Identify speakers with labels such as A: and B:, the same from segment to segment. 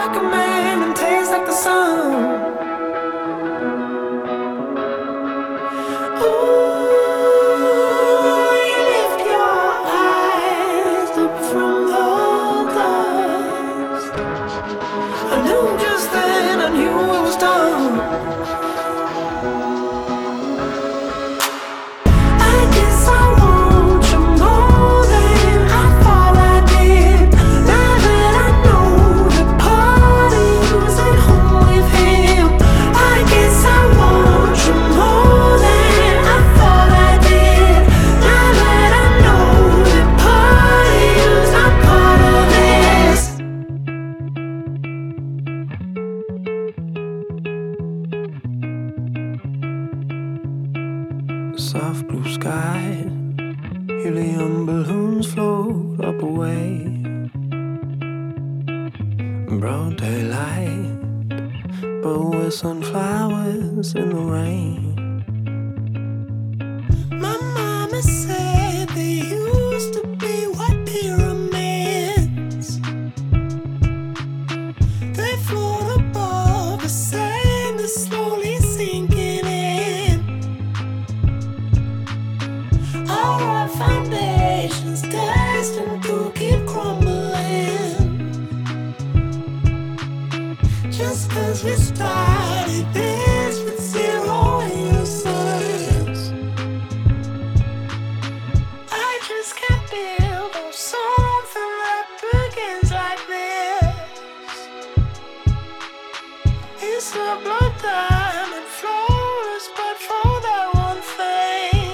A: like a man and taste like the sun. Ooh, you lift your eyes up from the dust. I knew just then, I knew it was done. I guess I want you more than I thought I did. Now that I know the party was at home with him, I guess I want you more than I thought I did. Now that I know the party was not part of this. Soft blue sky, helium balloons float up away. Broad daylight, but with sunflowers in the rain. My mama said they used to be white pyramids. They float above the sand that's slowly sinking in. Our foundations destined to keep crumbling. Just 'cause we started this with zero answers, I just can't build on something that begins like this. It's a blood diamond flawless, but for that one thing.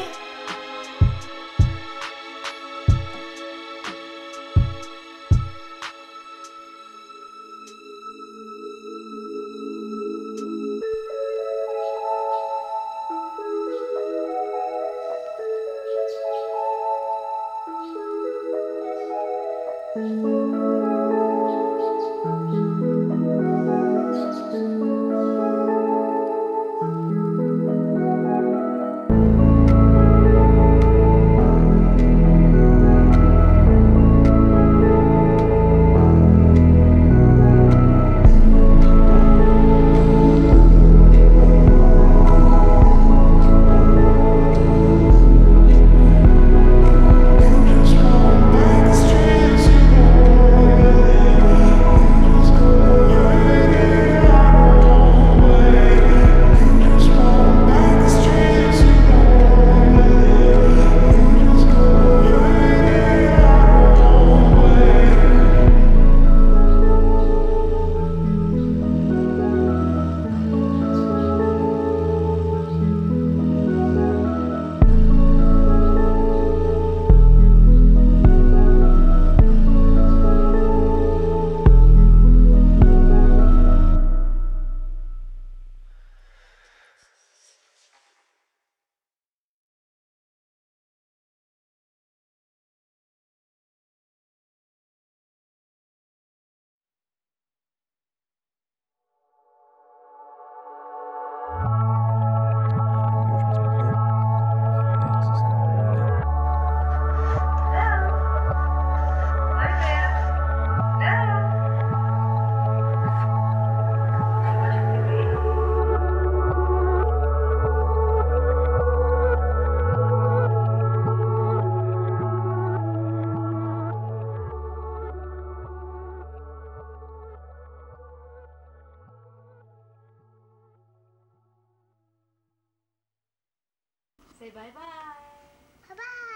B: Say bye bye.
C: Bye bye.